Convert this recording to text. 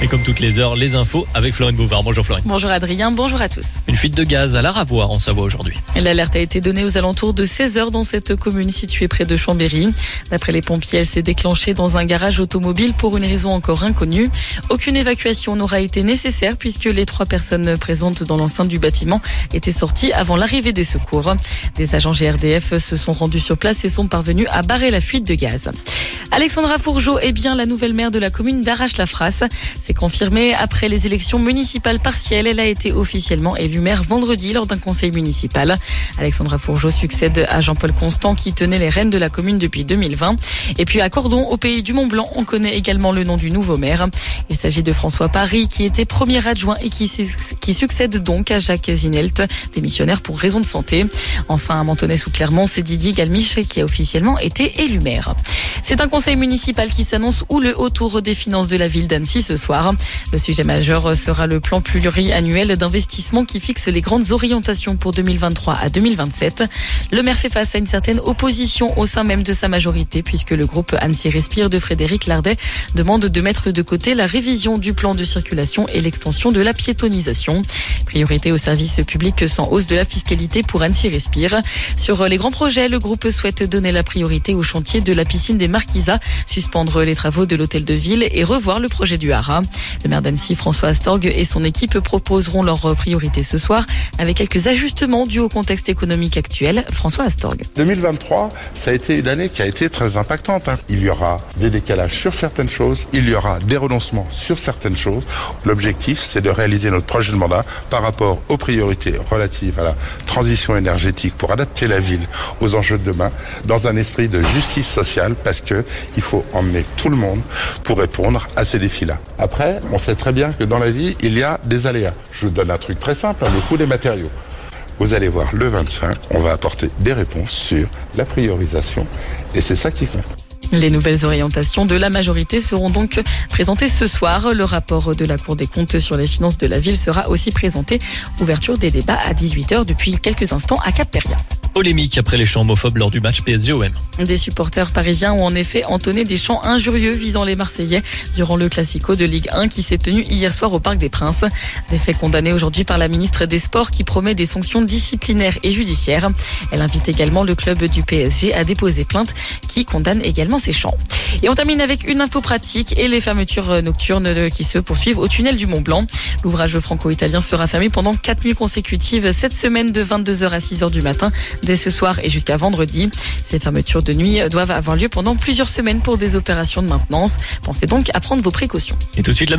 Et comme toutes les heures, les infos avec Florine Bouvard. Bonjour Florine. Bonjour Adrien, bonjour à tous. Une fuite de gaz à la Ravoire en Savoie aujourd'hui. L'alerte a été donnée aux alentours de 16h dans cette commune située près de Chambéry. D'après les pompiers, elle s'est déclenchée dans un garage automobile pour une raison encore inconnue. Aucune évacuation n'aura été nécessaire puisque les 3 personnes présentes dans l'enceinte du bâtiment étaient sorties avant l'arrivée des secours. Des agents GRDF se sont rendus sur place et sont parvenus à barrer la fuite de gaz. Alexandra Fourgeau est bien la nouvelle maire de la commune d'Arrache-la-Frasse. C'est confirmé après les élections municipales partielles. Elle a été officiellement élue maire vendredi lors d'un conseil municipal. Alexandra Fourgeau succède à Jean-Paul Constant qui tenait les rênes de la commune depuis 2020. Et puis à Cordon, au pays du Mont-Blanc, on connaît également le nom du nouveau maire. Il s'agit de François Paris qui était premier adjoint et qui succède donc à Jacques Zinelt, démissionnaire pour raison de santé. Enfin, à Mentonnet-sous-Clermont, c'est Didier Galmiche qui a officiellement été élu maire. C'est un conseil municipal qui s'annonce houleux autour des finances de la ville d'Annecy ce soir. Le sujet majeur sera le plan pluriannuel d'investissement qui fixe les grandes orientations pour 2023 à 2027. Le maire fait face à une certaine opposition au sein même de sa majorité puisque le groupe Annecy Respire de Frédéric Lardet demande de mettre de côté la révision du plan de circulation et l'extension de la piétonisation. Priorité aux services publics sans hausse de la fiscalité pour Annecy Respire. Sur les grands projets, le groupe souhaite donner la priorité au chantier de la piscine des Marquisas, suspendre les travaux de l'hôtel de ville et revoir le projet du Haras. Le maire d'Annecy, François Astorg, et son équipe proposeront leurs priorités ce soir avec quelques ajustements dus au contexte économique actuel. François Astorg. 2023, ça a été une année qui a été très impactante. Il y aura des décalages sur certaines choses, il y aura des renoncements sur certaines choses. L'objectif, c'est de réaliser notre projet de mandat par rapport aux priorités relatives à la transition énergétique pour adapter la ville aux enjeux de demain dans un esprit de justice sociale parce que il faut emmener tout le monde pour répondre à ces défis-là. Après, on sait très bien que dans la vie, il y a des aléas. Je vous donne un truc très simple, le coût des matériaux. Vous allez voir, le 25, on va apporter des réponses sur la priorisation et c'est ça qui compte. Les nouvelles orientations de la majorité seront donc présentées ce soir. Le rapport de la Cour des comptes sur les finances de la ville sera aussi présenté. Ouverture des débats à 18h depuis quelques instants à Cap-Péria. Polémique après les chants homophobes lors du match PSG-OM. Des supporters parisiens ont en effet entonné des chants injurieux visant les Marseillais durant le Classico de Ligue 1 qui s'est tenu hier soir au Parc des Princes. Des faits condamnés aujourd'hui par la ministre des Sports qui promet des sanctions disciplinaires et judiciaires. Elle invite également le club du PSG à déposer plainte qui condamne également ces chants. Et on termine avec une info pratique et les fermetures nocturnes qui se poursuivent au tunnel du Mont-Blanc. L'ouvrage franco-italien sera fermé pendant 4 nuits consécutives cette semaine de 22h à 6h du matin dès ce soir et jusqu'à vendredi. Ces fermetures de nuit doivent avoir lieu pendant plusieurs semaines pour des opérations de maintenance. Pensez donc à prendre vos précautions. Et tout de suite